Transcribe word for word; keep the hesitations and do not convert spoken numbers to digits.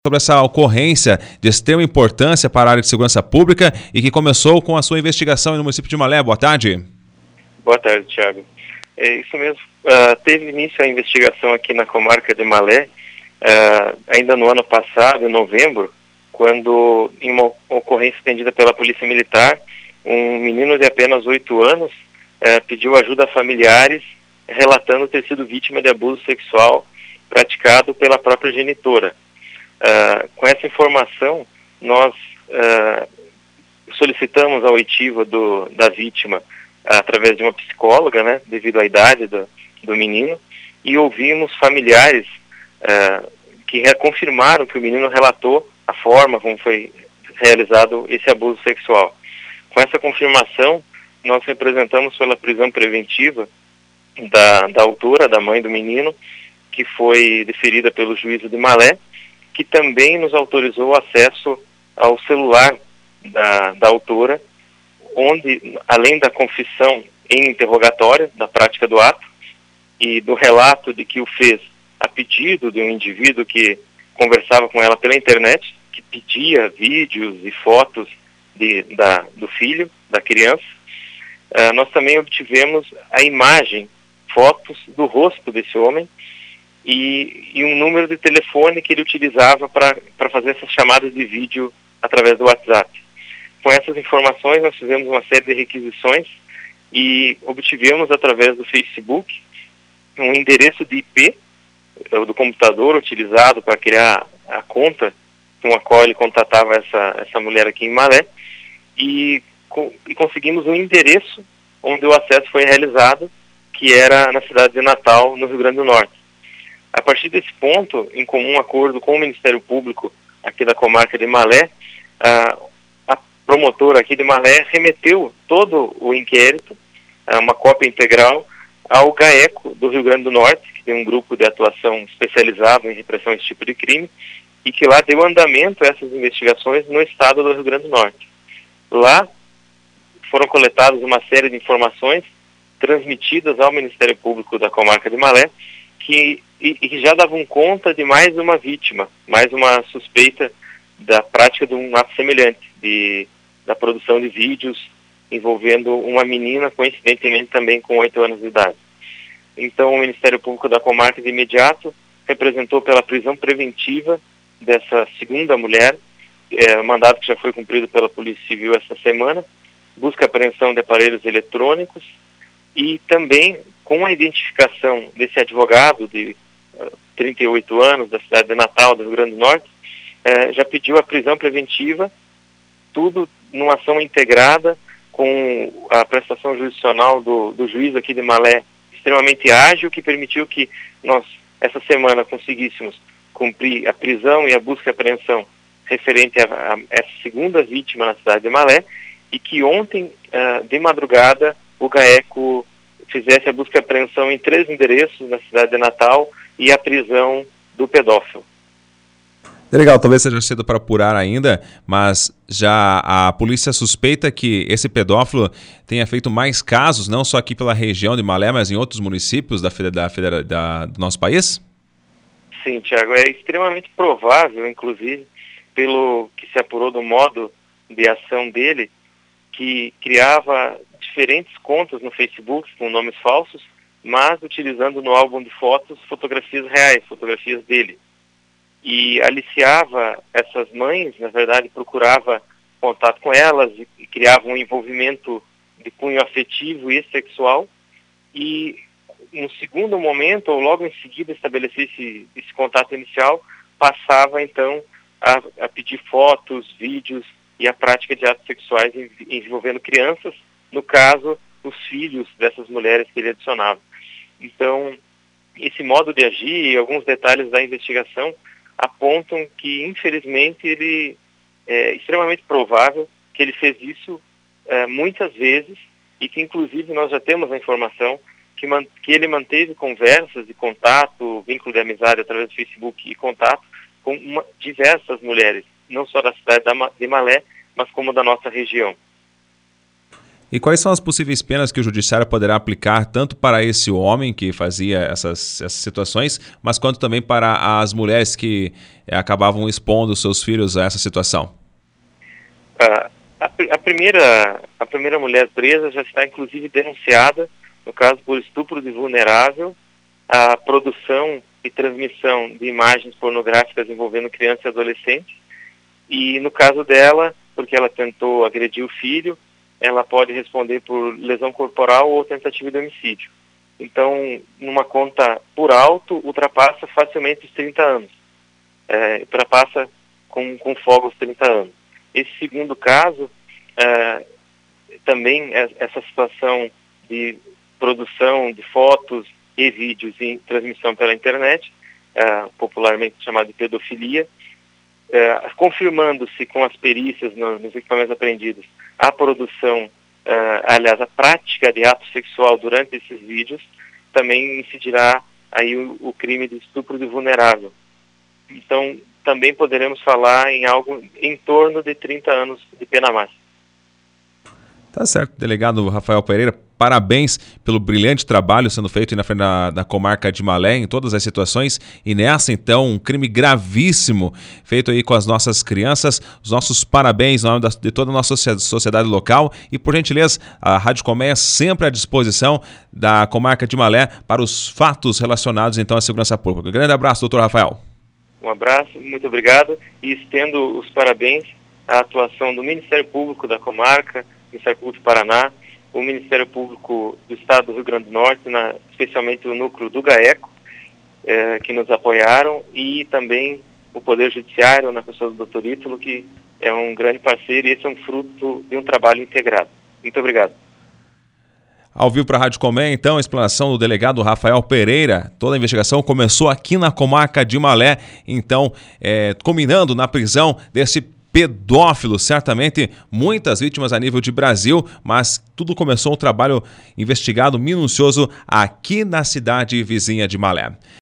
Sobre essa ocorrência de extrema importância para a área de segurança pública e que começou com a sua investigação no município de Malé. Boa tarde. Boa tarde, Thiago. É isso mesmo. Uh, teve início a investigação aqui na comarca de Malé, uh, ainda no ano passado, em novembro, quando, em uma ocorrência atendida pela Polícia Militar, um menino de apenas oito anos uh, pediu ajuda a familiares, relatando ter sido vítima de abuso sexual praticado pela própria genitora. Uh, com essa informação, nós uh, solicitamos a oitiva do, da vítima uh, através de uma psicóloga, né, devido à idade do, do menino, e ouvimos familiares uh, que confirmaram que o menino relatou a forma como foi realizado esse abuso sexual. Com essa confirmação, nós representamos pela prisão preventiva da, da autora, da mãe do menino, que foi deferida pelo juízo de Malé, que também nos autorizou acesso ao celular da, da autora, onde, além da confissão em interrogatório da prática do ato e do relato de que o fez a pedido de um indivíduo que conversava com ela pela internet, que pedia vídeos e fotos de, da, do filho, da criança, uh, nós também obtivemos a imagem, fotos do rosto desse homem, E, e um número de telefone que ele utilizava para fazer essas chamadas de vídeo através do WhatsApp. Com essas informações, nós fizemos uma série de requisições e obtivemos, através do Facebook, um endereço de I P do computador utilizado para criar a conta com a qual ele contatava essa, essa mulher aqui em Malé, e, e conseguimos um endereço onde o acesso foi realizado, que era na cidade de Natal, no Rio Grande do Norte. A partir desse ponto, em comum acordo com o Ministério Público aqui da comarca de Malé, a, a promotora aqui de Malé remeteu todo o inquérito, uma cópia integral, ao GAECO do Rio Grande do Norte, que tem um grupo de atuação especializado em repressão a esse tipo de crime, e que lá deu andamento a essas investigações no estado do Rio Grande do Norte. Lá foram coletadas uma série de informações transmitidas ao Ministério Público da comarca de Malé, que e, e já davam conta de mais uma vítima, mais uma suspeita da prática de um ato semelhante, de, da produção de vídeos envolvendo uma menina, coincidentemente também com oito anos de idade. Então o Ministério Público da comarca de imediato representou pela prisão preventiva dessa segunda mulher, é, mandado que já foi cumprido pela Polícia Civil essa semana, busca apreensão de aparelhos eletrônicos e também com a identificação desse advogado de uh, trinta e oito anos, da cidade de Natal, do Rio Grande do Norte, uh, já pediu a prisão preventiva, tudo numa ação integrada com a prestação jurisdicional do, do juiz aqui de Malé, extremamente ágil, que permitiu que nós, essa semana, conseguíssemos cumprir a prisão e a busca e apreensão referente a, a essa segunda vítima na cidade de Malé, e que ontem, uh, de madrugada, o GAECO fizesse a busca e apreensão em três endereços na cidade de Natal e a prisão do pedófilo. Legal, talvez seja cedo para apurar ainda, mas já a polícia suspeita que esse pedófilo tenha feito mais casos, não só aqui pela região de Malé, mas em outros municípios da, da, da, da, do nosso país? Sim, Thiago, é extremamente provável, inclusive, pelo que se apurou do modo de ação dele, que criava diferentes contas no Facebook com nomes falsos, mas utilizando no álbum de fotos fotografias reais, fotografias dele. E aliciava essas mães, na verdade procurava contato com elas e, e criava um envolvimento de cunho afetivo e sexual, e no segundo momento, ou logo em seguida estabelecer esse, esse contato inicial, passava então a, a pedir fotos, vídeos e a prática de atos sexuais envolvendo crianças, no caso, os filhos dessas mulheres que ele adicionava. Então, esse modo de agir e alguns detalhes da investigação apontam que, infelizmente, ele é extremamente provável que ele fez isso é, muitas vezes, e que, inclusive, nós já temos a informação que, man, que ele manteve conversas e contato, vínculo de amizade através do Facebook e contato com uma, diversas mulheres, não só da cidade de Malé, mas como da nossa região. E quais são as possíveis penas que o judiciário poderá aplicar tanto para esse homem que fazia essas, essas situações, mas quanto também para as mulheres que eh, acabavam expondo seus filhos a essa situação? Ah, a, a, primeira, a primeira mulher presa já está inclusive denunciada, no caso por estupro de vulnerável, a produção e transmissão de imagens pornográficas envolvendo crianças e adolescentes, e no caso dela, porque ela tentou agredir o filho, ela pode responder por lesão corporal ou tentativa de homicídio. Então, numa conta por alto, ultrapassa facilmente os trinta anos. É, ultrapassa com, com folga os trinta anos. Esse segundo caso, é, também é, essa situação de produção de fotos e vídeos em transmissão pela internet, é, popularmente chamada de pedofilia, é, confirmando-se com as perícias no, nos equipamentos apreendidos a produção, uh, aliás, a prática de ato sexual durante esses vídeos, também incidirá aí o, o crime de estupro de vulnerável. Então, também poderemos falar em algo em torno de trinta anos de pena máxima. Tá certo, delegado Rafael Pereira, parabéns pelo brilhante trabalho sendo feito na frente da, da comarca de Malé, em todas as situações, e nessa então, um crime gravíssimo feito aí com as nossas crianças. Os nossos parabéns em nome da, de toda a nossa sociedade local, e por gentileza, a Rádio Colmeia sempre à disposição da comarca de Malé para os fatos relacionados então à segurança pública. Um grande abraço, doutor Rafael. Um abraço, muito obrigado, e estendo os parabéns à atuação do Ministério Público da comarca, Ministério Público do Paraná, o Ministério Público do Estado do Rio Grande do Norte, na, especialmente o núcleo do GAECO, eh, que nos apoiaram, e também o Poder Judiciário, na pessoa do doutor Ítalo, que é um grande parceiro, e esse é um fruto de um trabalho integrado. Muito obrigado. Ao vivo para a Rádio Colmeia, então, a explanação do delegado Rafael Pereira. Toda a investigação começou aqui na comarca de Malé, então, é, culminando na prisão desse pedófilo, certamente muitas vítimas a nível de Brasil, mas tudo começou um trabalho investigado minucioso aqui na cidade vizinha de Malé.